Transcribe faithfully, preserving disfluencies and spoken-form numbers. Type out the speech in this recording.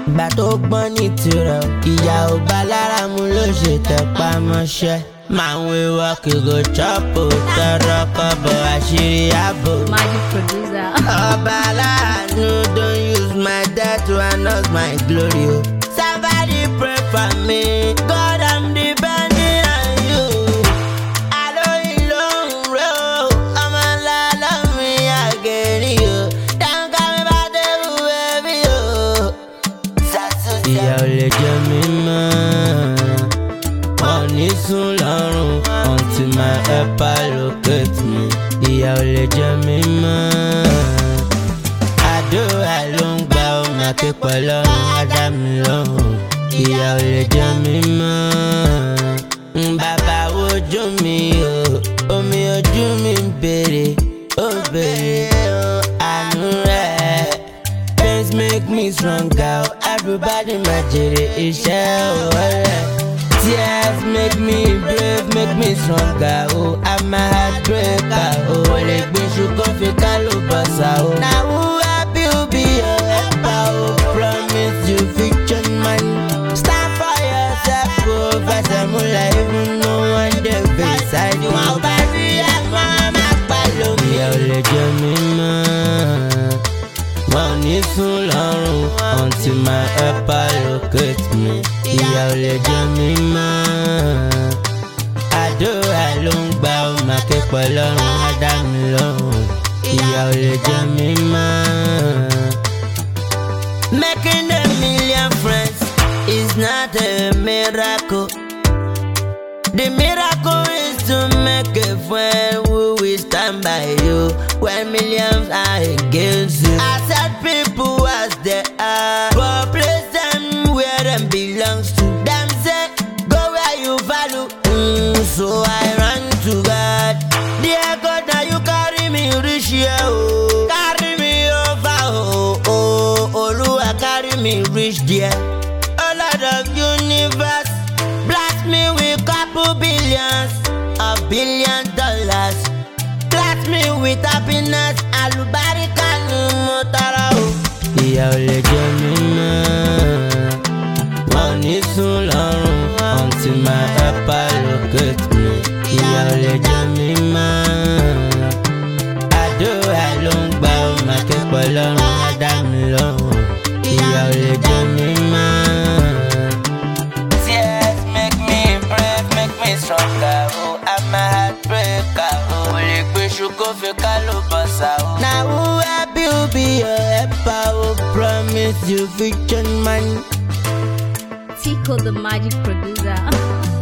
Ìgbà tó gbọ́n ní tirẹ̀ ìyá ò bá lára mu ló ṣe tẹpá mọ́ṣẹ́. Máa ń wéwọ́ kí go chọ́pù tọrọ kọ́bọ̀ àṣírí ààbò. Magic producer. Ọba aláàánú don't use my death to announce my glory o. Somebody pray for me, God I'm depending on you. Àlóyìn ló ń rẹ́ o, ọmọ ńlá lọ́mí àgẹ̀rí o. Dáńgá mi bá débù ẹbí o. Ìyà ò lè jẹ mí mọ́, wọ́n ní sùn lọ́rùn until my helper locate me. Ìyà ò lè jẹ mí mọ́, àdúrà ló ń gba ọmọ akẹ́kọ̀ọ́ lọ́rùn á dá mi lọ́rùn. Ìyà ò lè jẹ mí mọ́, bàbá wojú mi o, omi ojú mi ń béèrè, ó béèrè àánú rẹ̀. Pains make me stronger, everybody máa jèrè iṣẹ́ ọ̀rẹ́. Tears make me brave, make me stronger, oh, I'm a heartbreaker, oh. Ó lè gbé ṣùkọ́ fi ká ló bọ̀sà, oh. Now who happy will be your helper, oh. Promise you fiction man. Stand for yourself, oh. Fẹsẹ̀ múlẹ̀ even no one dey beside you. Wọ́n bá rí ẹ̀ mọ́ máa pa lómi. Ìyà ò lè jẹ mí mọ́, wọ́n ní sùn lọ́rùn until my helper locate me. Ìyà ò lè jẹ mí mọ́, àdúrà ló ń gba ọmọ akẹ́kọ̀ọ́ lọ́rùn á dá mi lọ́rùn. Ìyà ò lè jẹ mí mọ́. Making a million friends is not a miracle. The miracle is to make a friend who will stand by you when millions are against you. I said people as they are, but place them where them belongs to. Them say go where you value, mm, so I run to God. Dear God, now you carry me reach here, oh. Carry me over, oh, oh, Oluwa carry me reach there. Oh Lord of universe, bless me with couple billions of billion dollars. Bless me with happiness, alubarika ni mo tọrọ o. Ìyà ò lè jẹ mí mọ́, wọ́n ní sùn lọ́rùn until my helper locate me. Ìyà ò lè jẹ mí mọ́, àdúrà ló ń gba ọmọ akẹ́kọ̀ọ́ lọ́rùn á dá mi lọ́rùn. Ìyà ò lè jẹ mí mọ́. Tears make me brave, make me stronger, oh, I'm a heartbreaker, oh. Ó lè gbé ṣùkọ́ fi ká ló bọ̀sà, oh. Now who happy will be your helper, oh. Promise you fiction man. Tico the magic producer.